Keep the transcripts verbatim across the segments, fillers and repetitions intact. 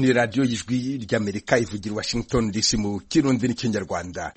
ni radiyo y'ijwi ry'Amerika ivugira Washington D C mu Kirundi n'Ikinyarwanda.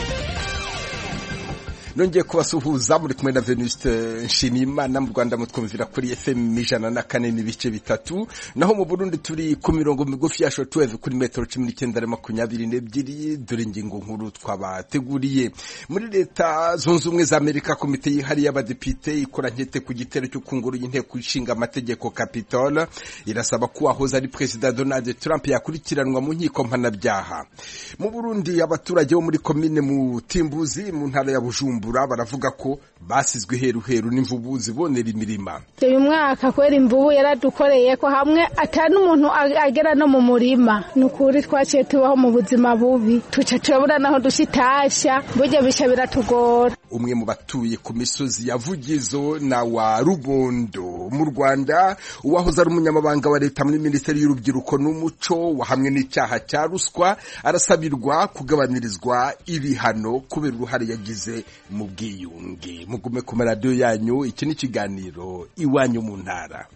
Nongeye kubasuhuza muri kumwe na Venuste Nshimiyimana. Mu Rwanda mutwumvira kuri F M ijana na kane n'ibice bitatu, naho mu Burundi turi ku mirongo migufi ya shortwave kuri metero cumi n'icyenda na makumyabiri n'ebyiri. Dore ingingo nkuru twabateguriye. Muri Leta Zunze Ubumwe za Amerika, komite yihariye y'abadepite ikora nkete ku gitero cyo kunguru y'inteko ishinga amategeko Capitol irasaba ko wahoze ari President Donald Trump yakurikiranwa mu nkiko mpanabyaha. Mu Burundi, abaturage bo muri komine mu Timbuzi mu ntara ya Bujumbura baravuga ko basizwe heru heru n'imvubu zibonera imirima. Uyu mwaka kwera imvubu yaradukoreye ko hamwe atari umuntu agera no mu murima. Nukuri twaciye tubaho mu buzima bubi, tuca turabura naho dushitasha, burya bisha biratugora. Umwe mu batuye ku misozi ya Vugizo na wa Rubondo mu Rwanda, uwahoze ari umunyamabanga wa leta muri Minisiteri y'Urubyiruko n'Umuco wahamwe n'icyaha cya ruswa arasabirwa kugabanirizwa ibihano kubera uruhare yagize mu bwiyunge. Mugume ku maradiyo yanyu, iki ni kiganiro Iwanyu mu Ntara.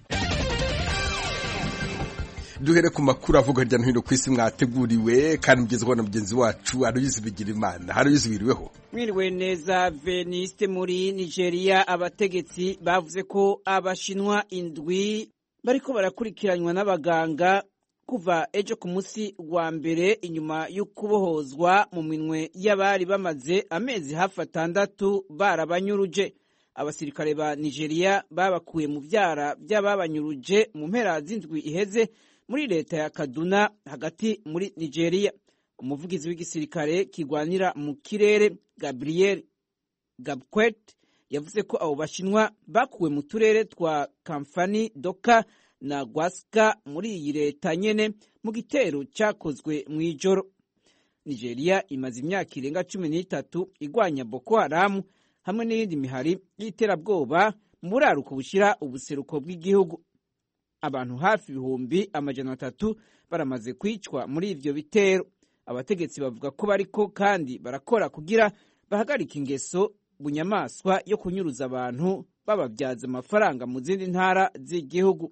Duhere ku makuru avuga hirya no hino ku isi mwateguriwe kandi mugezweho na mugenzi wacu Aloyizi Bigirimana. Aloyizi, wiriweho? Mwiriwe neza Veniste. Muri Nigeria, abategetsi bavuze ko abashinwa indwi bariko barakurikiranywa n'abaganga kuva ejo ku munsi wa mbere inyuma y'ukubohozwa mu minwe y'abari bamaze amezi hafi atandatu barabanyuruje. Abasirikare ba Nigeria babakuye mu vyara by'ababanyuruje mu mpera z'indwi iheze muri leta ya Kaduna hagati muri Nigeria. Umuvugizi w'igisirikare kigwanira mu kirere Gabriel Gabkwet yavuze ko abo bashinwa bakuwe mu turere twa Kamfani, Doka na Gwaska muri iyi leta nyene mu gitero cyakozwe mu ijoro. Nigeria imaze imyaka irenga cumi n'itatu igwanya Boko Haram hamwe n'iyindi mihari y'iterabwoba mu buraruko bushira ubuseruko bw'igihugu. Abantu hafi ibihumbi amajana atatu baramaze kwicwa muri ivyo bitero. Abategetsi bavuga ko bariko kandi barakora kugira bahagarika ingeso bunyamaswa yo kunyuruza abantu bababyaza amafaranga mu zindi ntara z'igihugu.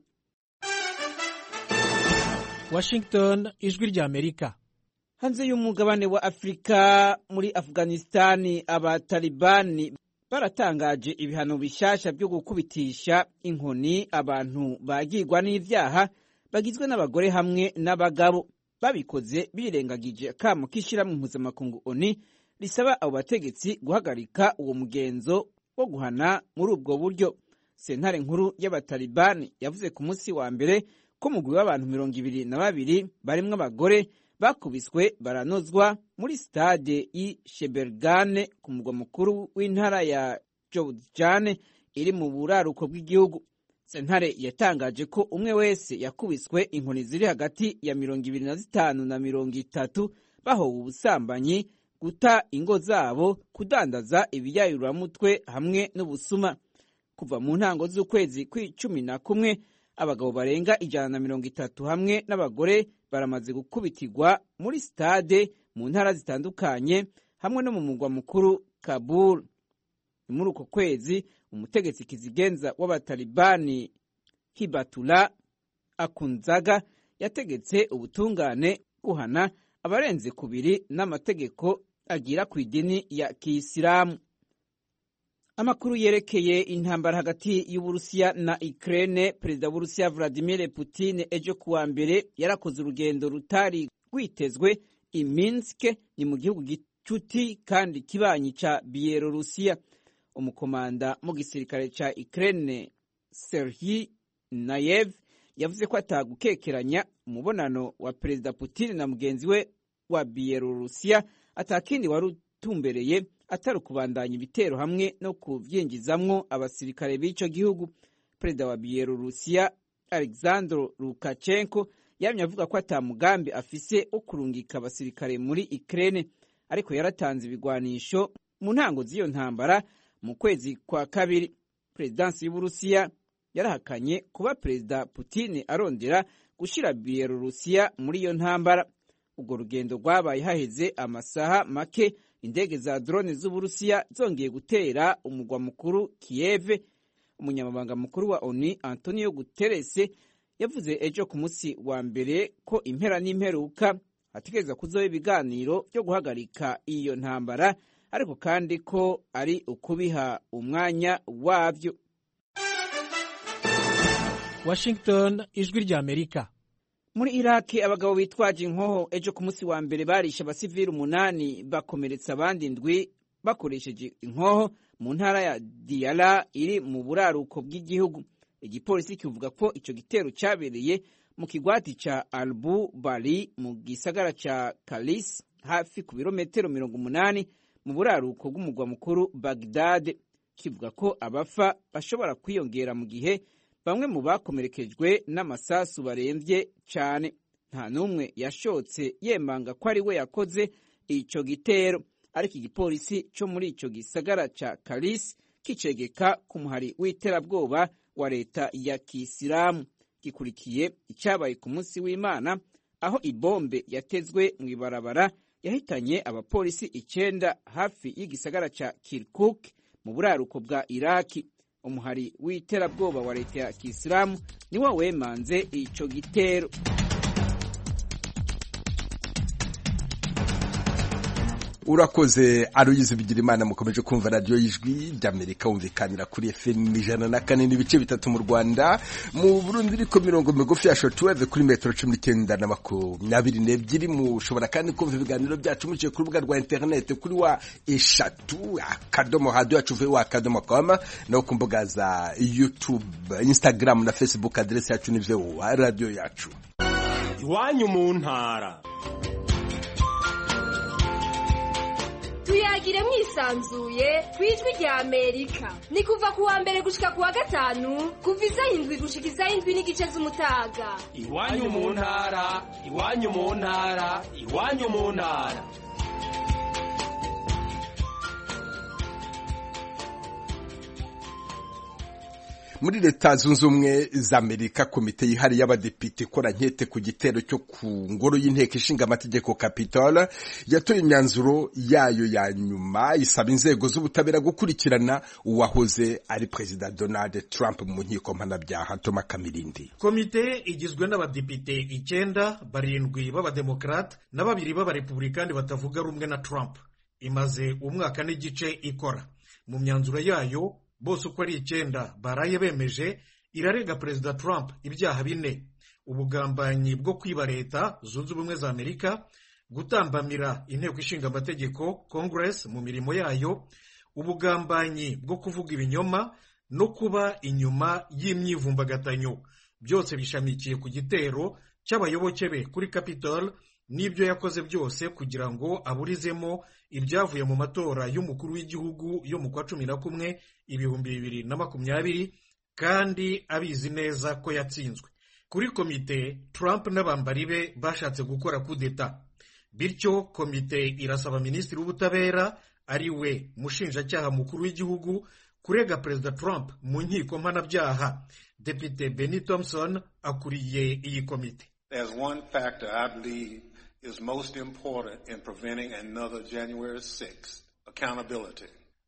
Washington, ijwi rya Amerika. Hanze y'umugabane wa Afrika, muri Afghanistan, abatalibani baratangaje ibihano bishasha byo gukubitisha inkoni abantu bagirwa n'ivyaha bagizwe n'abagore hamwe n'abagabo. Babikoze birengagije akamo k'ishirahamwe mpuzamakungu O N U risaba abo bategetsi guhagarika uwo mugenzo wo guhana muri ubwo buryo. Sentare nkuru y'abatalibani yavuze ku munsi wa mbere ko umugwi w'abantu mirongo ibiri na babiri barimwo abagore bakubiswe baranozwa muri stade i Shebergane ku mugwa mukuru w'intara ya Jowzjan iri mu buraruko bw'igihugu. Sentare yatangaje ko umwe wese yakubiswe inkoni ziri hagati ya mirongo ibiri na zitanu na mirongo itatu bahowe ubusambanyi, guta ingo zabo, kudandaza ibiyayuramutwe hamwe n'ubusuma. Kuva mu ntango z'ukwezi kw'icumi na kumwe abagabo barenga ijana na mirongo itatu hamwe n'abagore baramaze gukubitirwa muri stade mu ntara zitandukanye hamwe no mu mugwa mukuru Kabul. Muri uko kwezi umutegetsi kizigenza w'abatalibani Hibatullah Akunzaga yategetse ubutungane guhana abarenze kubiri n'amategeko agira ku idini ya Kiyisilamu. Amakuru yerekeye intambara hagati y'Uburusiya na Ukraine. Perezida w'Uburusiya Vladimir Putin ejo kuwa mbere yarakoze urugendo rutari rwitezwe i Minsk, ni mu gihugu gicuti kandi kibanyi ca Bielorusiya. Umukomanda mu gisirikare ca Ukraine Serhiy Nayev yavuze ko atagukekeranya umubonano wa Perezida Putin na mugenzi we wa Bielorusiya atakindi wari utumbereye atari kubandanya ibitero hamwe no kuvyinjizamwo abasirikare b'ico gihugu. Perezida wa Bielorusiya Alexander Lukashenko yamye avuga ko atamugambi afise wo kurungika abasirikare muri Ukraine, ariko yaratanze ibigwanisho mu ntango z'iyo ntambara mu kwezi kwa kabiri. Perezidansi y'Uburusiya yarahakanye kuba Perezida Putin arondera gushira Bielorusiya muri iyo ntambara. Ubwo rugendo rwabaye haheze amasaha make indege za drone z'Uburusiya zongeye gutera umugwa mukuru Kiev. Umunyamabanga mukuru wa O N U Antonio Guterres yavuze ejo ku munsi wa mbere ko impera n'imperuka hategereza kuzoba ibiganiro byo guhagarika iyo ntambara, ariko kandi ko ari ukubiha umwanya wabyo. Washington, ijwi rya Amerika. Muri Iraki abagabo bitwaje inkoho ejo ku munsi wa mbere barisha abasivili umunani bakomeretsa abandi ndwi bakoresheje inkoho mu ntara ya Diyala iri mu buraruko bw'igihugu. Igipolisi kivuga ko ico gitero cyabereye mu kigwati ca Albu Bali mu gisagara ca Kalis hafi ku birometero mirongo umunani mu buraruko bw'umugwa mukuru Baghdad. Kivuga ko abafa bashobora kwiyongera mu gihe bamwe mu bakomerekejwe n'amasasu baremvye cyane. Nta n'umwe yashotse yemanga ko ari we yakoze ico gitero, ariko igipolisi cyo muri ico gisagara ca Kalis kicegeka ku muhari w'iterabwoba wa leta ya Kisilamu. Gikurikiye icyabaye ku munsi w'Imana aho ibombe yatezwe mu ibarabara yahitanye abapolisi icenda hafi y'igisagara ca Kirkuk mu buraruko bwa Iraki. Umuhari w'iterabwoba wa leta ya Kisilamu niwo wemanze ico gitero. Urakoze Aloyize Bigirimana. Mukomeje kumva radio y'ijwi ry'Amerika umvikanira kuri F M ijana na kane n'ibice bitatu mu Rwanda, mu Burundi iriko mirongo migufi ya shortwave kuri metero cumi n'icyenda na makumyabiri n'ebyiri. Mushobora kandi kumva ibiganiro byacu muciye ku rubuga rwa internet kuri wa eshatu akadomo radio yacu v wa akadomo com, no ku mbuga za YouTube, Instagram na Facebook. Adresse yacu ni v wa radio yacu. Iwanyu mu ntara. Tuyagire mwisanzuye kwijwi rya Amerika. Ni kuva kuwa mbere gushika kuwa gatanu kuva isaha indwi gushika isaha indwi n'igice z'umutaga. Iwanyu mu ntara, iwanyu mu ntara, iwanyu mu ntara. Muri Leta Zunze Ubumwe za Amerika, komite yihariye y'abadepite ikora nkete ku gitero cyo ku ngoro y'inteko ishinga amategeko Capitol yatoye imyanzuro yayo ya nyuma isaba inzego z'ubutabera gukurikirana uwahoze ari Perezida Donald Trump mu nkiko mpanabyaha. Toma Kamirindi. Komite igizwe n'abadepite icyenda, barindwi b'abademokrate na babiri b'abarepublikani batavuga rumwe na Trump. Imaze umwaka n'igice ikora. Mu myanzuro yayo bose uko ari icyenda baraye bemeje irarega Perezida Trump ibyaha bine: ubugambanyi bwo kwiba Leta Zunze Ubumwe za Amerika, gutambamira inteko ishinga amategeko Congress mu mirimo yayo, ubugambanyi bwo kuvuga ibinyoma no kuba inyuma y'imyivumbagatanyo. Byose bishamikiye ku gitero cy'abayoboke be kuri Capitol n'ibyo yakoze byose kugira ngo aburizemo ibyavuye mu matora y'umukuru w'igihugu yo mu kwa cumi na kumwe ibihumbi bibiri na makumyabiri, kandi abizi neza ko yatsinzwe. Kuri komite, Trump n'abambari be bashatse gukora kudeta. Bityo komite irasaba minisitiri w'ubutabera ari we mushinjacyaha mukuru w'igihugu kurega Perezida Trump mu nkiko mpanabyaha. Depite Benny Thompson akuriye iyi komite. There's one factor I believe is most important in preventing another January sixth: accountability.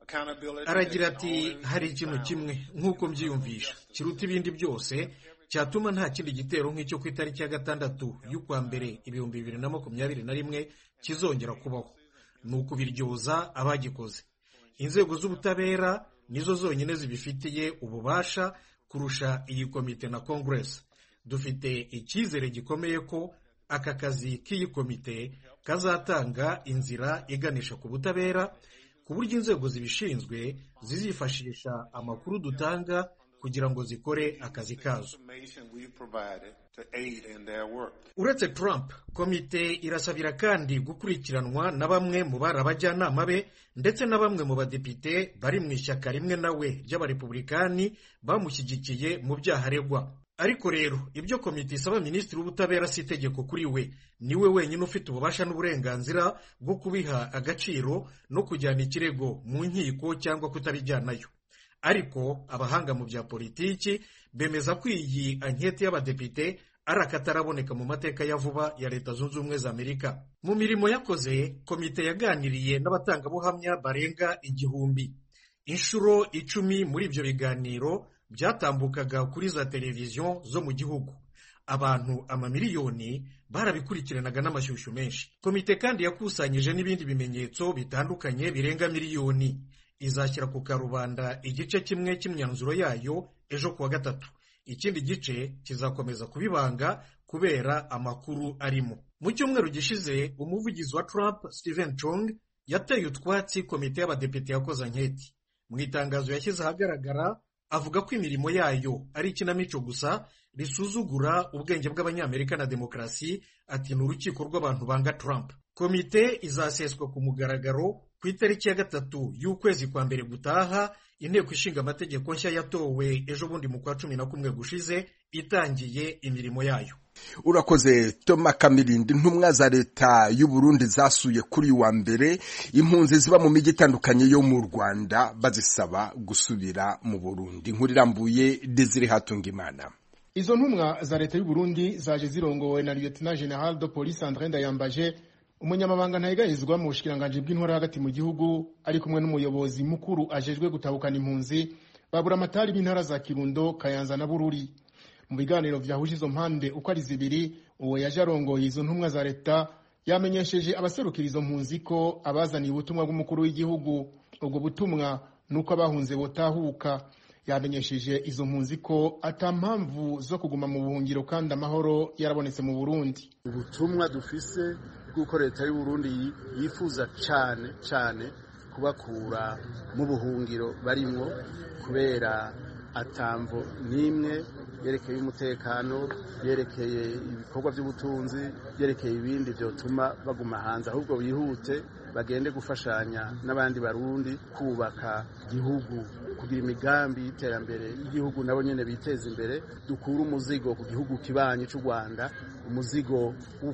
Aragira ati hari ikintu kimwe nk'uko mbyiyumvisha kiruta ibindi byose cyatuma nta kindi gitero nk'icyo ku itariki ya gatandatu y'ukwa mbere ibihumbi bibiri na makumyabiri na rimwe kizongera kubaho. Ni ukubiryoza abagikoze. Inzego z'ubutabera nizo zonyine zibifitiye ububasha kurusha iyi komite na Congress. Dufite icyizere gikomeye ko aka kazi k'iyi komite kazatanga inzira iganisha ku butabera, ku buryo inzego zibishinzwe zizifashisha amakuru dutanga kugira ngo zikore akazi kazo. Uretse Trump, komite irasabira kandi gukurikiranwa na bamwe mu bari abajyanama be ndetse na bamwe mu badepite bari mu ishyaka rimwe nawe ry'abarepublikani bamushyigikiye mu byaha aregwa. Ariko rero ibyo komite isaba minisitiri w'ubutabera si itegeko kuri we. Niwe wenyine ufite ububasha n'uburenganzira bwo kubiha agaciro no kujyana ikirego mu nkiko cyangwa kutabijyanayo. Ariko abahanga mu bya politiki bemeza ko iyi ankete y'abadepite ari akataraboneka mu mateka ya vuba ya Leta Zunze Ubumwe za Amerika. Mu mirimo yakoze, komite yaganiriye n'abatangabuhamya barenga igihumbi. Inshuro icumi muri ibyo biganiro byatambukaga kuri za televiziyo zo mu gihugu. abantu amamiliyoni barabikurikiranaga n'amashyushyu menshi. Komite kandi yakusanyije n'ibindi bimenyetso bitandukanye birenga miliyoni. Izashyira ku karubanda igice kimwe cy'imyanzuro yayo ejo kuwa gatatu. Ikindi gice kizakomeza kubibanga kubera amakuru arimo. Mu cyumweru gishize umuvugizi wa Trump Stephen Chung yateye utwatsi komite y'abadepite yakoze anketi. Mu itangazo yashyize ahagaragara avuga ko imirimo yayo ari ikinamico gusa risuzugura ubwenge bw'abanyamerika na demokarasi. Ati ni urukiko rw'abantu banga Trump. Komite izaseswa ku mugaragaro ku itariki ya gatatu y'ukwezi kwa mbere gutaha. Inteko ishinga amategeko nshya yatowe ejo bundi mu kwa cumi na kumwe gushize itangiye imirimo yayo. Urakoze Toma Kamirindi. Intumwa za leta y'u Burundi zasuye kuri wa mbere impunzi ziba mu mijyi itandukanye yo mu Rwanda bazisaba gusubira mu Burundi. Inkuru irambuye Desire Hatungimana. Izo ntumwa za leta y'u Burundi zaje zirongowe na Lieutenant General de Police André Ndayambaje, umunyamabanga ntayegayizwa mu bushikiranganje bw'intwara hagati mu gihugu, ari kumwe n'umuyobozi mukuru ajejwe gutabukana impunzi babura amatari b'intara za Kirundo, Kayanza na Bururi. Mu biganiro vyahuje izo mpande uko ari zibiri, uwo yaje arongoye izo ntumwa za leta yamenyesheje abaserukira izo mpunzi ko abazaniye ubutumwa bw'umukuru w'igihugu. Ubwo butumwa nuko abahunze botahuka. Yamenyesheje izo mpunzi ko atampamvu zo kuguma mu buhungiro kandi amahoro yarabonetse mu Burundi. Ubutumwa dufise bw'uko leta y'u Burundi yifuza cyane cyane kubakura mu buhungiro barimwo kubera atamvo nimwe yerekeye umutekano, yerekeye ibikorwa by'ubutunzi, yerekeye ibindi byotuma baguma hanze, ahubwo bihute bagende gufashanya n'abandi barundi kubaka igihugu, kugira imigambi y'iterambere y'igihugu, nabo nyene biteza imbere. Dukura umuzigo ku gihugu kibanyi cy'u Rwanda, umuzigo wo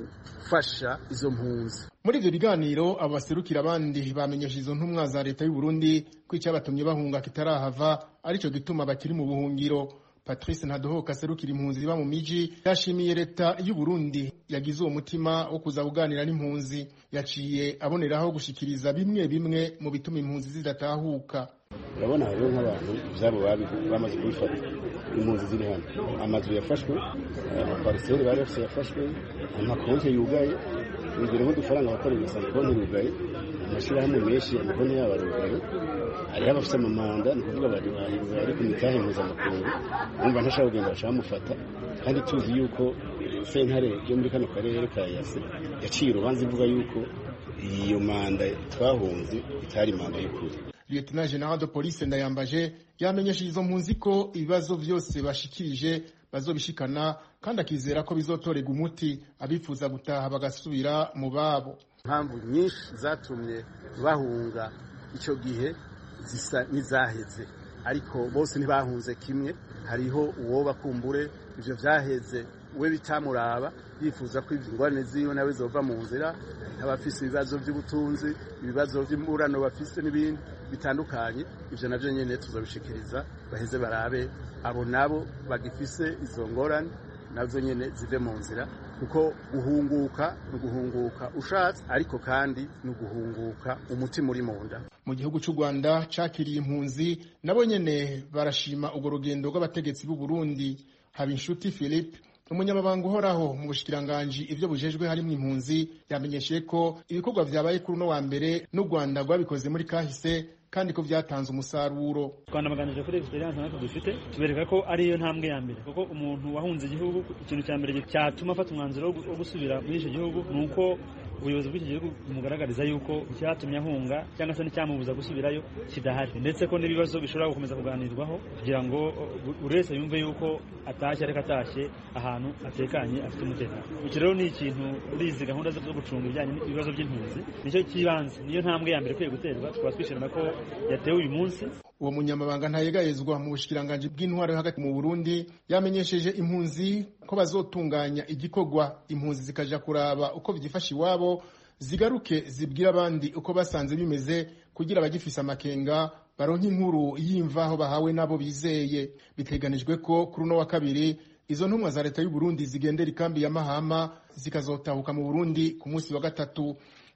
kufasha izo mpunzi. Muri ivyo biganiro abaserukira abandi bamenyesha izo ntumwa za leta y'u Burundi ko icyabatumye bahunga kitarahava arico gituma bakiri mu buhungiro. Patrice Ntadohoka aserukira impunzi ziba mu miji yashimiye leta y'u Burundi yagize uwo mutima wo kuza kuganira n'impunzi. Yaciye aboneraho gushikiriza bimwe bimwe mu bituma impunzi zidatahuka. Urabona rero nk'abantu ivyabo bamaze kubifata, impunzi ziri hano, amazu yafashwe, amapariseri bari bafise yafashwe, amakonti yugaye, ingero nk'udufaranga bakorera gusa konti yugaye, amashirahamwe menshi amakonti yabo arugaye, hariho abafise amamanda, ni kuvuga bari bari ku mitahe mpuzamakungu, bumva ntashaka kugenda bashaka mufata, kandi tuzi yuko sentare yo muri kano karere ka Yase yaciye urubanza ivuga yuko iyo manda twahunze itari manda y'ukuri. Lieutenant General de Police Ndayambaje yamenyesheje izo mpunzi ko ibibazo vyose bashikirije bazobishikana kandi akizera ko bizotorega umuti abifuza gutaha bagasubira mu babo. Impamvu nyinshi zatumye bahunga ico gihe zisa nizaheze, ariko bose ntibahunze kimwe. Hariho uwo bakumbure ivyo vyaheze we bitamuraba yifuza ko ingwane ziyo nawe zova mu nzira, abafise ibibazo by'ubutunzi, ibibazo by'imburano bafise n'ibindi bitandukanye. Ivyo navyo nyene tuzabishikiriza baheze barabe abo nabo bagifise izo ngorane nazo nyene zive mu nzira, kuko guhunguka no guhunguka ushatse, ariko kandi no guhunguka umutima uri mu nda. Mu gihugu cy'u Rwanda cakiriye impunzi nabo nyene barashima ugo rugendo rw'abategetsi b'u Burundi. Habinshuti Philippe, umunyamabanga uhoraho mu bushikiranganje ivyo bujejwe harimo impunzi, yamenyesheje ko ibikorwa vyabaye kuri no wa mbere n'u Rwanda rwabikoze muri kahise kandi ko byatanze umusaruro. Rwanda baganije kuri experience natwe dufite, tubereka ko ari yo ntambwe ya mbere, kuko umuntu wahunze igihugu ikintu cya mbere cyatuma afata umwanzuro wo gusubira muri icyo gihugu nuko ubuyobozi bw'iki gihugu bumugaragariza yuko icyatumye ahunga cyangwa se n'icyamubuza gusubirayo kidahari, ndetse ko n'ibibazo bishobora gukomeza kuganirwaho kugira ngo buri wese yumve yuko atashye ariko atashye ahantu atekanye afite umutekano. Iki rero ni ikintu muri izi gahunda zo gucunga ibijyanye n'ibibazo by'impunzi nicyo kibanze, niyo ntambwe ya mbere kwiye guterwa, tukaba twishimira ko yatewe uyu munsi. Uwo munyamabanga ntayegayezwa mu bushikiranganje bw'intwaro hagati mu Burundi yamenyesheje impunzi ko bazotunganya igikorwa impunzi zikaja kuraba uko byifasha iwabo, zigaruke zibwira abandi uko basanze bimeze kugira abagifisa amakenga baronke inkuru y'imvaho bahawe nabo bizeye. Biteganijwe ko kuri no wa kabiri izo ntumwa za leta y'u Burundi zigendera ikambi ya Mahama zikazotahuka mu Burundi ku munsi wa gatatu.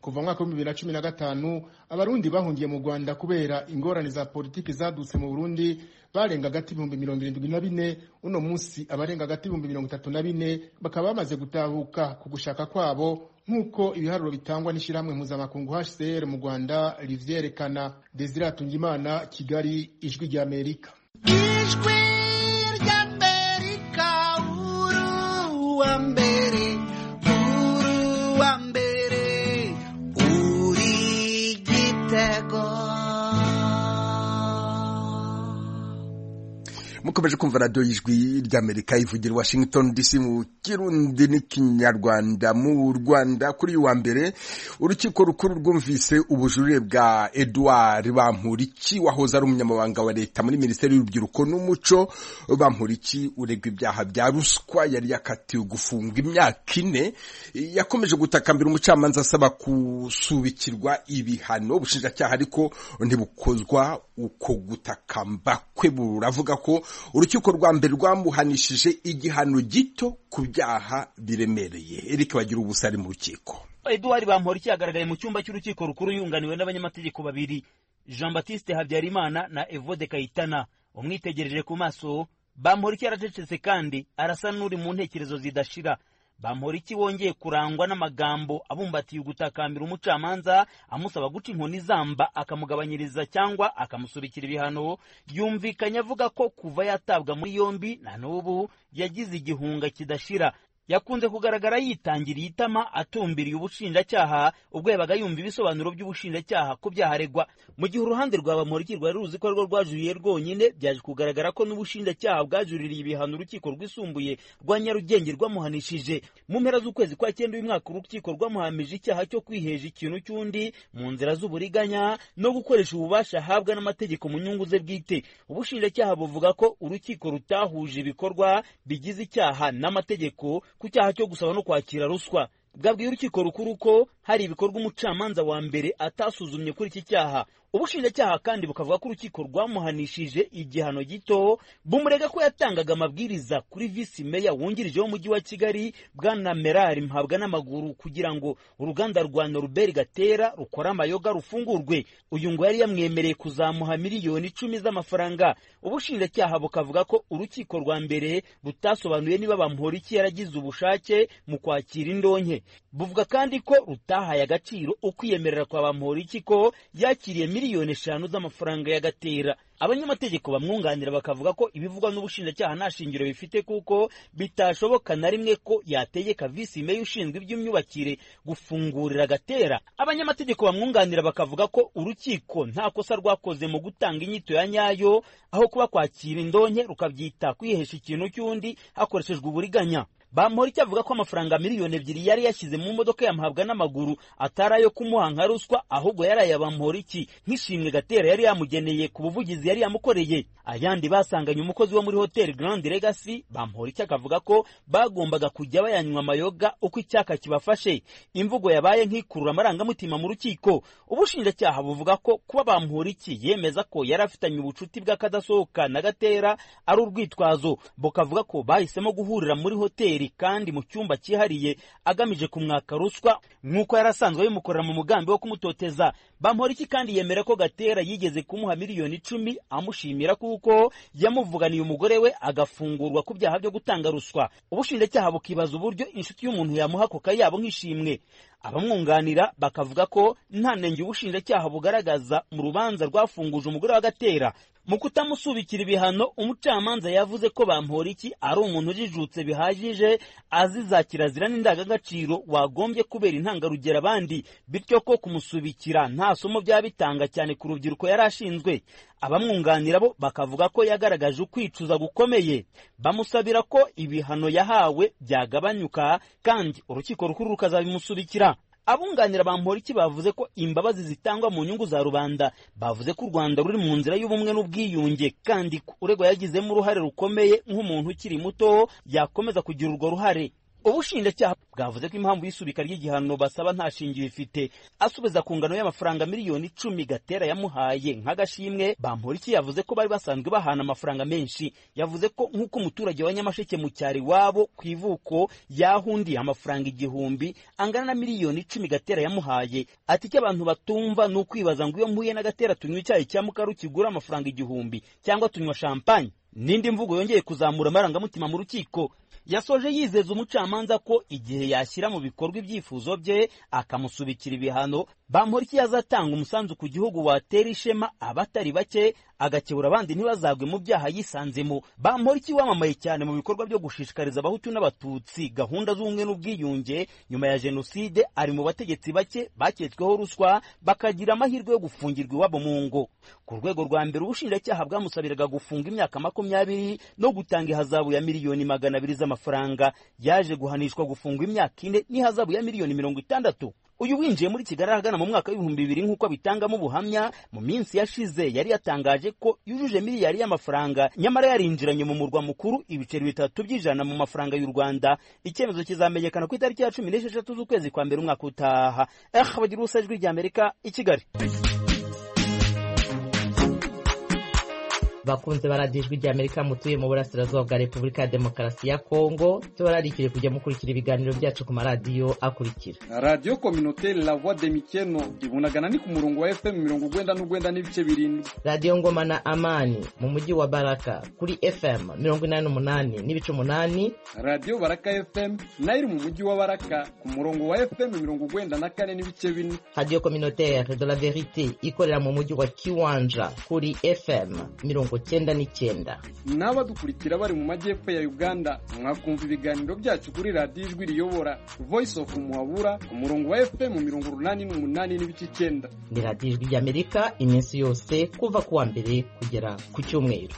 kuva mu mwaka wa bibiri na cumi na gatanu abarundi bahungiye mu Rwanda kubera ingorane za politiki zadutse mu Burundi barenga gati ibihumbi mirongo irindwi na bine. Uno munsi abarenga gati ibihumbi mirongo itatu na bine bakaba bamaze gutahuka ku gushaka kwabo nk'uko ibiharuro bitangwa n'ishyirahamwe mpuzamakungu H C R mu Rwanda rivyerekana. Desire Atungimana, Kigali, Ijwi ry'Amerika. Ijwi ry'Amerika, uru wa mbere, uru wa mbere, uri Gitego. Mukomeje kumva radio y'Ijwi ry'Amerika ivugira Washington D C mu Kirundi n'ikinyarwanda. Mu Rwanda kuri wa mbere urukiko rukuru rwumvise ubujurire bwa Edouard Bamporiki wahoze ari umunyamabanga wa leta muri Minisiteri y'Urubyiruko n'Umuco. Bamporiki uregwa ibyaha bya ruswa, yari yakatiwe gufunga imyaka ine. Yakomeje gutakambira umucamanza asaba kusubikirwa ibihano. Ubushinjacyaha ariko ntibukozwa uko gutakamba kwe, buravuga ko urukiko rwa mbere rwamuhanishije igihano gito ku byaha biremereye. Eric Bagira ubusari mu rukiko. Edouard Bamporiki yagaragaye mu cyumba cy'urukiko rukuru yunganiwe n'abanyamategeko babiri, Jean Baptiste Habyarimana na Evode Kayitana. Umwitegereje ku maso, Bamporiki yaracecetse kandi arasa n'uri mu ntekerezo zidashira. Bamporiki wongeye kurangwa n'amagambo abumbatiye ugutakambira umucamanza amusaba guca inkoni zamba akamugabanyiriza cyangwa akamusubikira ibihano. Yumvikanye avuga ko kuva yatabwa muri yombi na n'ubu yagize igihunga kidashira. Yakunze kugaragara yitangiriye itama atumbiriye ubushinjacyaha ubwo yabaga yumva ibisobanuro by'ubushinjacyaha ku byaharegwa. Mu gihe uruhande rwa Bamporiki rwari ruzi ko rwo rwajuriye rwonyine, byaje kugaragara ko n'ubushinjacyaha bwajuririye ibihano urukiko rwisumbuye rwa Nyarugenge rwamuhanishije. Mu mpera z'ukwezi kwa cyenda uyu mwaka urukiko rwamuhamije icyaha cyo kwiheje ikintu cy'undi mu nzira z'uburiganya no gukoresha ububasha ahabwa n'amategeko mu nyungu ze bwite. Ubushinjacyaha buvuga ko urukiko rutahuje ibikorwa bigize icyaha n'amategeko ku cyaha cyo gusaba no kwakira ruswa. Bwabwiye urukiko rukuru ko hari ibikorwa umucamanza wa mbere atasuzumye kuri iki cyaha. Ubushinjacyaha kandi bukavuga ko urukiko rwamuhanishije igihano gito, bumurega ko yatangaga amabwiriza kuri visi meya wungirije w'umujyi wa Kigali Bwana Merari Mpabwa n'amaguru kugira ngo uruganda rwa Norbert Gatera rukora amayoga rufungurwe. Uyu ngo yari yamwemereye kuzamuha miliyoni icumi z'amafaranga. Ubushinjacyaha bukavuga ko urukiko rwa mbere butasobanuye niba Bamporiki yaragize ubushake mu kwakira indonke. Buvuga kandi ko rutahaye agaciro ukwiyemerera kwa Bamporiki ko yakiriye miliyoni eshanu z'amafaranga ya Gatera. Abanyamategeko bamwunganira bakavuga ko ibivugwa n'ubushinjacyaha nta shingiro bifite kuko bitashoboka na rimwe ko yategeka visi meya ushinzwe iby'imyubakire gufungurira Gatera. Abanyamategeko bamwunganira bakavuga ko urukiko nta kosa rwakoze mu gutanga inyito ya nyayo, aho kuba kwakira indonke rukabyita kwihesha ikintu cy'undi hakoreshejwe uburiganya. Bamporiki avuga ko amafaranga miliyoni ebyiri yari yashyize mu modoka ya Mpabwa n'amaguru atari ayo kumuha nka ruswa, ahubwo yari aya Bamporiki nk'ishimwe Gatera yari yamugeneye ku buvugizi yari yamukoreye. Ayandi basanganye umukozi wo muri Hotel Grand Legacy. Bamporiki akavuga ko bagombaga kujya bayanywa amayoga uko icyaka kibafashe. Imvugo yabaye nk'ikurura amarangamutima mu rukiko. Ubushinjacyaha buvuga ko kuba Bamporiki yemeza ko yari afitanye ubucuti bw'akadasohoka na Gatera ari urwitwazo. Bukavuga ko bahisemo guhurira muri hoteli kandi mu cyumba cyihariye agamije kumwaka ruswa nk'uko yarasanzwe bimukorera mu mugambi wo kumutoteza. Bamporiki kandi yemera ko Gatera yigeze kumuha miliyoni icumi amushimira kuko yamuvuganiye umugore we agafungurwa ku byaha byo gutanga ruswa. Ubushinjacyaha bukibaza uburyo inshuti y'umuntu yamuha ako kayabo nk'ishimwe. Abamwunganira bakavuga ko nta nenge ubushinjacyaha bugaragaza mu rubanza rwafunguje umugore wa Gatera. Mu kutamusubikira ibihano, umucamanza yavuze ko Bamporiki ari umuntu ujijutse bihagije, azi za kirazira n'indangagaciro wagombye kubera intangarugero abandi, bityo ko kumusubikira nta somo byaba bitanga cyane ku rubyiruko yari ashinzwe. Abamwunganira bo bakavuga ko yagaragaje ukwicuza gukomeye. Bamusabira ko ibihano yahawe byagabanyuka kandi urukiko rukuru rukazabimusubikira. Abunganira Bamporiki bavuze ko imbabazi zitangwa mu nyungu za rubanda. Bavuze ko u Rwanda ruri mu nzira y'ubumwe n'ubwiyunge kandi uregwa yagizemo uruhare rukomeye nk'umuntu ukiri muto yakomeza kugira urwo ruhare. ubushinjacyaha bwavuze ko impamvu y'isubika ry'igihano basaba nta shingiro ifite. Asubiza ku ngano y'amafaranga miliyoni icumi Gatera yamuhaye nk'agashimwe, Bamporiki yavuze ko bari basanzwe bahana amafaranga menshi. Yavuze ko nk'uko umuturage wa Nyamasheke mu cyari wabo ku ivuko yahundiye amafaranga igihumbi angana na miliyoni icumi Gatera yamuhaye. Ati icyo abantu batumva ni ukwibaza ngo iyo mpuye na Gatera tunywa icyayi cya Mukaru kigura amafaranga igihumbi cyangwa tunywa champagne. Nindi mvugo yongeye kuzamura amarangamutima mu rukiko. Yasoje yizeza umucamanza ko igihe yashyira mu bikorwa ibyifuzo bye akamusubikira ibihano, Bamporiki yazatanga umusanzu ku gihugu watera ishema abatari bake, agakebura abandi ntibazagwe mu byaha yisanzemo. Bamporiki wamamaye cyane mu bikorwa byo gushishikariza abahutu n'abatutsi gahunda z'ubumwe n'ubwiyunge nyuma ya jenoside, ari mu bategetsi bake baketsweho ruswa bakagira amahirwe yo gufungirwa iwabo mu ngo. Ku rwego rwa mbere ubushinjacyaha bwamusabiraga gufunga imyaka makumyabiri no gutanga ihazabu ya miliyoni magana abiri z'amafaranga. Yaje guhanishwa gufungwa imyaka ine n'ihazabu ya miliyoni mirongo itandatu. Uyu winjiye muri Kigali ahagana mu mwaka w'ibihumbi bibiri nk'uko bitangamo ubuhamya. Mu minsi yashize yari yatangaje ko yujuje miliyari y'amafaranga, nyamara yarinjiranye mu murwa mukuru ibiceri bitatu by'ijana mu mafaranga y'u Rwanda. Icyemezo kizamenyekana ku itariki ya cumi n'esheshatu z'ukwezi kwa mbere umwaka utaha. Eh, bagira ubusa ijwi ry'Amerika i Kigali. Bakunze baradiyo ijwi ry'Amerika mutuye mu burasirazuba bwa Repubulika ya Demokarasi ya Kongo, tubararikire kujya mukurikira ibiganiro byacu ku maradiyo akurikira: Radio Communautaire La Voix de Mikeno ibunagana ni ku murongo wa F M mirongo urwenda n'urwenda n'ibice birindwi. Radio Ngoma na Amani mu mujyi wa Baraka kuri F M mirongo inani n'umunani n'ibice umunani. Radio Baraka F M nayo mu mujyi wa Baraka ku murongo wa F M mirongo urwenda na kane n'ibice bine. Radio Communautaire de la Vérité ikorera mu mujyi wa Kiwanja kuri F M mirongo cyenda n'icyenda. N'abadukurikira bari mu majyepfo ya Uganda mwakumva ibiganiro byacu kuri Radio Ijwi Riyobora Voice of Muhabura ku murongo wa F M mirongo urunani n'umunani n'ibice icyenda. Ni Radio Ijwi ry'Amerika iminsi yose kuva kuwa mbere kugera ku cyumweru.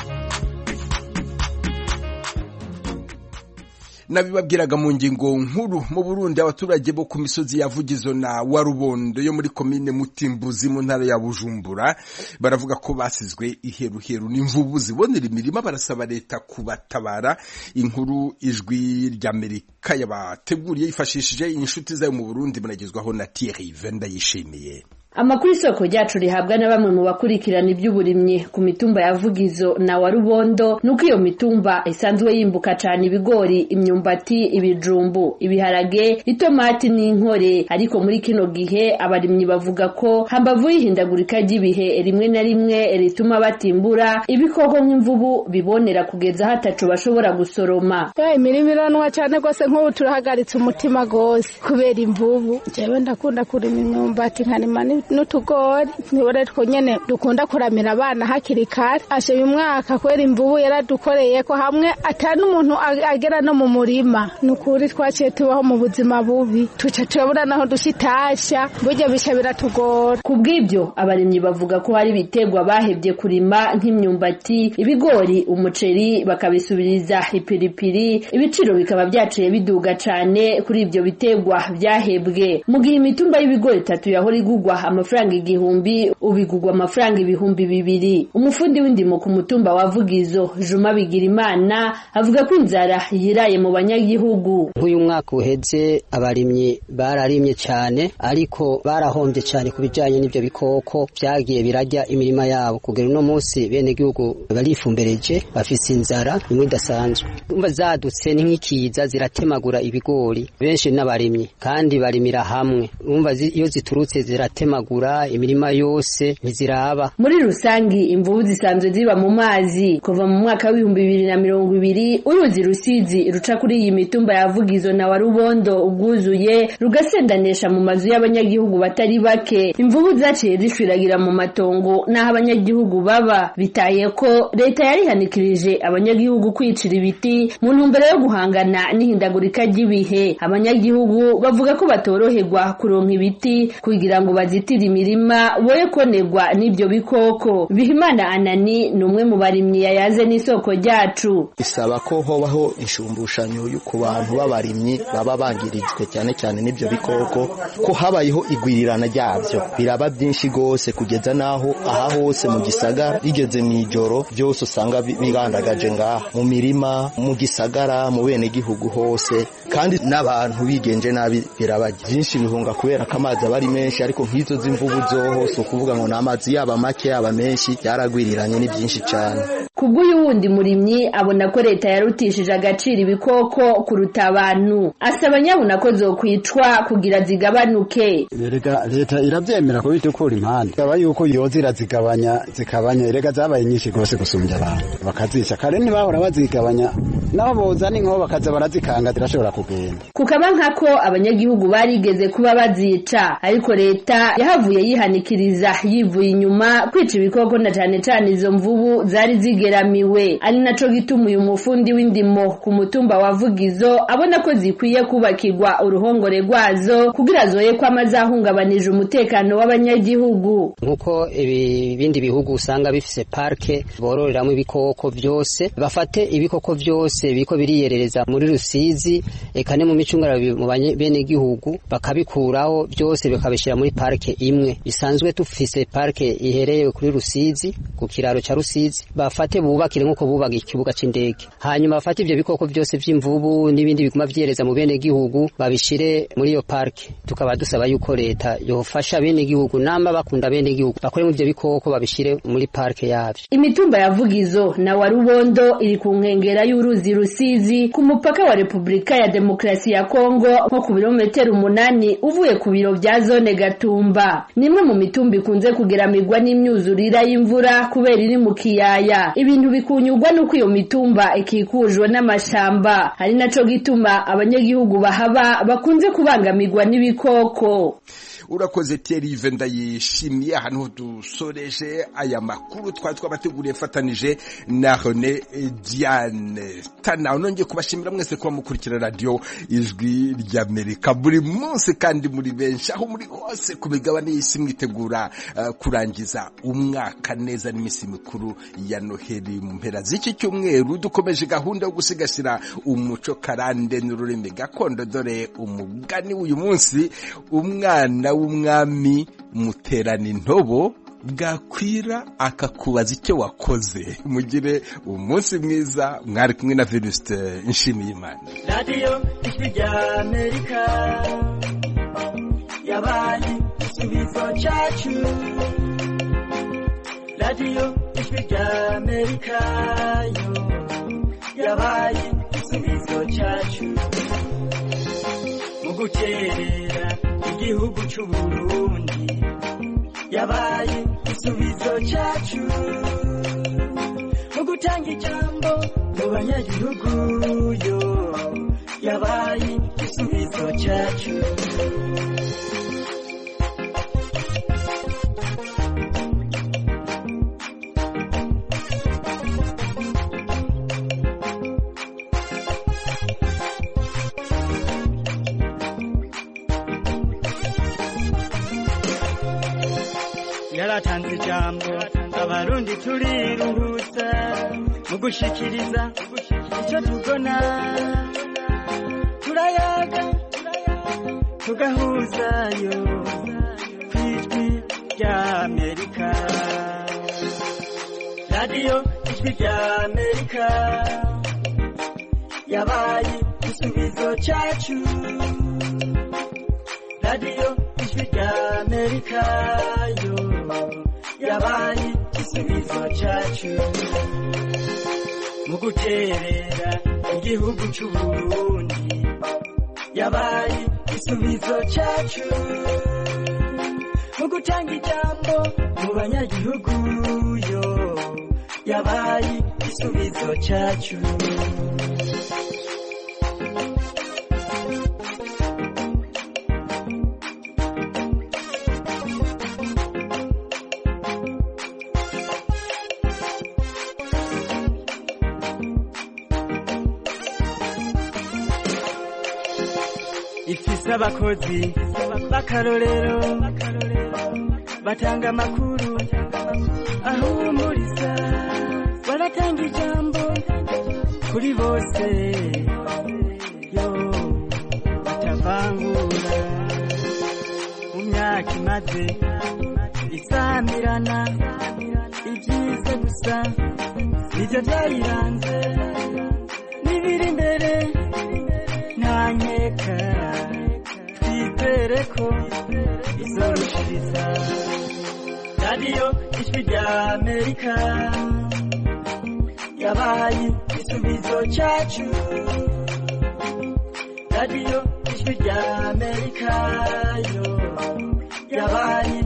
Nabibabwiraga mu ngingo nkuru, mu Burundi abaturage bo ku misozi ya Vugizo na Warubondo yo muri komine Mutimbuzi mu ntara ya Bujumbura baravuga ko basizwe iheruheru n'imvubu zibonera imirima, barasaba leta kubatabara. Inkuru Ijwi ry'Amerika yabateguriye yifashishije inshuti zayo mu Burundi, munagezwaho na Thierry Venda yishimiye. Amakuru isoko ryacu rihabwa na bamwe mu bakurikirana iby'uburimyi ku mitumba ya Vugizo na Warubondo nuko iyo mitumba isanzwe yimbuka cyane ibigori, imyumbati, ibijumbu, ibiharage, itomati n'inkore. Ariko muri kino gihe abarimyi bavuga ko hambavu y'ihindagurika ry'ibihe rimwe na rimwe rituma batimbura ibikoko nk'imvubu bibonera kugeza hatacu bashobora gusoroma. Ya imirimo iranwa cyane gose nk'ubu turahagaritse umutima gose kubera imvubu. Jewe ndakunda kurima imyumbati nkanimani n'utugori, nibore two nyene dukunda kuramira abana hakiri kare. Ashe uyu mwaka kwera imvubu yaradukoreye ko hamwe atari umuntu agera no mu murima. Nukuri twaciye tubaho mu buzima bubi, tuca turabura naho dushitasha, burya bisha biratugora. Kubw'ibyo abarimyi bavuga ko hari bitegwa bahebye kurima nk'imyumbati, ibigori, umuceri bakabisubiriza ipiripiri, ibiciro bikaba byaciye biduga cyane kuri ibyo bitegwa byahebwe. Mu gihe imitumba y'ibigori itatu yahora igugwa amafaranga igihumbi ubigugwa amafaranga ibihumbi bibiri. Umufundi w'indimo ku mutumba wa Vugizo Juma Bigirimana avuga ko inzara yiraye mu banyagihugu. Uyu mwaka uheze abarimyi bararimye cyane, ariko barahombye cyane kubijanye n'ibyo bikoko byagiye birajya imirima yabo. Kugera uno munsi bene gihugu barifumbereje, bafise inzara imwe idasanzwe. Umva zadutse ni nk'ikiza ziratemagura ibigori, benshi n'abarimyi kandi barimira hamwe. Umva iyo ziturutse ziratemagura imirima yose ntiziraba. Muri rusangi imvubu zisanzwe ziba mu mazi kuva mu mwaka w'ibihumbi bibiri na mirongo ibiri. Uruzi Rusizi ruca kuri iyi mitumba ya Vugizo na Warubondo ubwuzuye rugasendanesha mu mazu y'abanyagihugu batari bake. Imvubu zaciye zishwiragira mu matongo n'aho abanyagihugu baba, bitaye ko leta yarihanikirije abanyagihugu kwicira ibiti mu ntumbero yo guhangana n'ihindagurika ry'ibihe. Abanyagihugu bavuga ko batoroherwa kuronka ibiti kugira ngo bazitire imirima boye konegwa n'ibyo bikoko. Bihimana Anani ni umwe mu barimyi yayaze n'isoko ryacu. Isaba ko hobaho inshumbushanyo yo ku bantu b'abarimyi baba bangirijwe cyane cyane n'ibyo bikoko, ko habayeho igwirirana ryabyo biraba byinshi gose kugeza naho aha hose mu gisagara rigeze mw'ijoro byose usanga bigandagaje ngaha mu mirima, mu gisagara, mu bene gihugu hose. kandi n'abantu bigenje nabi birabaje byinshi bihunga kubera ko amazi aba ari menshi ariko nk'izo z'imvubu zoho so kuvuga ngo n'amazi yaba make yaba menshi yaragwiriranye ni byinshi cyane. Kubw'uyu wundi murimyi abona ko leta yarutishije agaciro ibikoko kuruta abantu, asaba nyabuna ko zokwicwa kugira zigabanuke. Erega leta iravyemera ko bitukura impande aba yuko yozira zigabanya zikabanya erega zabaye nyinshi gose gusumbya abantu bakazica kare ntibahora bazigabanya nabo bozana inkoho bakaza barazikanga zirashobora kugenda. Kukaba nkako abanyagihugu barigeze kuba bazica ariko leta yahavuye yihanikiriza yivuye inyuma kwica ibikoko na cane cane izo mvubu zari zigeramiwe. Ari naco gituma uyu mufundi w'indimo ku mutumba wa Vugizo abona ko zikwiye kubakirwa uruhongore rwazo kugira zoye ko amazahungabanije umutekano w'abanyagihugu. Nkuko ibindi bihugu usanga bifise parke bororeramo ibikoko byose, bafate ibikoko byose biko biriyerereza muri Rusizi eka ne mu micungara mu bene gihugu bakabikuraho byose bakabishira muri parke imwe. Bisanzwe tufise parke ihereye kuri Rusizi ku kiraro ca Rusizi, bafate bubakire nkuko bubaga ikibuga c'indege, hanyuma bafate ivyo bikoko byose vy'imvubu n'ibindi biguma vyereza mu bene gihugu babishire muri iyo parke. Tukaba dusaba yuko leta yofasha bene gihugu namba bakunda bene gihugu bakore mu ivyo bikoko babishire muri parke yavyo. Imitumba ya Vugizo na wa Rubondo iri ku nkengera y'uruzi Rusizi ku mupaka wa Republika ya Demokrasi ya Kongo nko ku birometero umunani uvuye ku biro vya zone Gatumba. Nimwe mu mitumba ikunze kugeramirwa n'imyuzurira y'imvura kubera iri mu kiyaya. Ibintu bikunyurwa nuko iyo mitumba ikikujwe n'amashamba, hari naco gituma abanyagihugu bahaba bakunze kubangamirwa n'ibikoko. Urakoze Thierry Venda yishimiye ahantu dusoreje aya makuru twari twabateguriye fatanije na René Diane Tana. Nongeye kubashimira mwese kuba mukurikira radio Ijwi ry'Amerika buri munsi kandi muri benshi aho muri hose ku migabane y'isi mwitegura uh, kurangiza umwaka neza n'imisi mikuru ya Noheli mu mpera z'iki cyumweru. Dukomeje gahunda yo gusigasira umuco karande n'ururimi gakondo, dore umugani w'uyu munsi: umwana w'umwami muterana intobo bwakwira akakubaza icyo wakoze. Mugire umunsi mwiza, mwari kumwe na Venuste Nshimiyimana. Radio Ijwi ry'Amerika yabaye igisubizo cyacu. Radio Ijwi ry'Amerika yo yabaye igisubizo cyacu mu guterera igihugu cy'u Burundi, yabaye igisubizo cyacu mu gutanga ijambo mu banyagihugu yo, yabaye igisubizo cyacu. Yaratanze ijambo abarundi turiruhutsa mu gushikiriza icyo tugona, turayaga tugahuzayo kw'Ijwi ry'Amerika. Radio Ijwi ry'Amerika yabaye igisubizo cyacu. Radio Ijwi ry'Amerika yo yabaye igisubizo cyacu mu guterera igihugu cy'u Burundi, yabaye igisubizo cyacu mu gutanga ijambo mu banyagihugu yo, yabaye igisubizo cyacu. Ifise abakozi b'akarorero batanga amakuru ahumuriza, baratanga ijambo kuri bose yo batavangura. Mu myaka imaze isamirana, ibyiza gusa nibyo byayiranze, n'ibiri imbere nta nke radiyo ijwi rya amerika yabaye igisubizo cyacu radiyo ijwi rya amerika yo yabaye